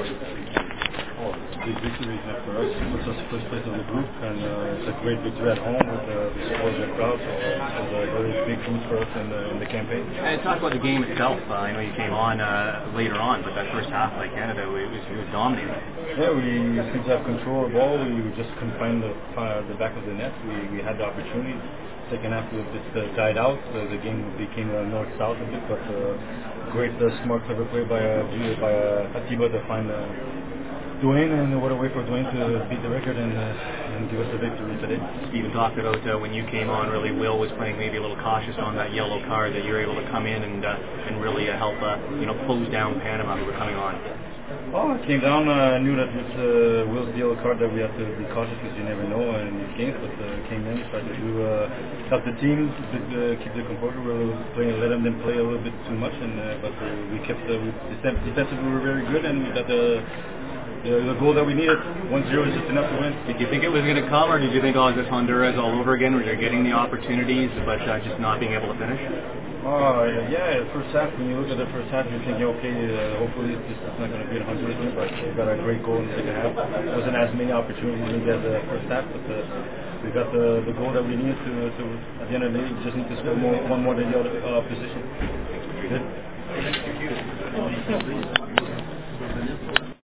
Oh, big victory for us. It puts us first place in the group, and it's a great victory at home with the support of the crowd. So it was a very big boost for us in the campaign. And talk about the game itself. I know you came on later on, but that first half, like Canada, it was dominating. Yeah, we seemed to have control of the ball. We just couldn't find the back of the net. We had the opportunity. Second half, it just died out. The game became north-south a bit, but great, smart, clever play by Atiba to find Dwayne, and what a way for Dwayne to beat the record and give us the victory today. Stephen talked about when you came on, really Will was playing maybe a little cautious on that yellow card, that you're able to come in and really help close down Panama who were coming on. Oh, I came down. I knew that with Will's yellow card that we have to be cautious because you never know in these games. But came in, tried to help the team, keep the composure. We were playing, let them play a little bit too much, but we kept defensively. We were very good, and we got the goal that we needed. 1-0 is just enough to win. Did you think it was going to come, or did you think, this Honduras all over again, where you're getting the opportunities but just not being able to finish? Oh, yeah, the first half, when you look at the first half, you're thinking, okay, hopefully this is not going to be a Honduras win, but we got a great goal in the second half. There wasn't as many opportunities maybe as the first half, but we got the goal that we needed to at the end of the day, we just need to score one more than the other opposition. Good.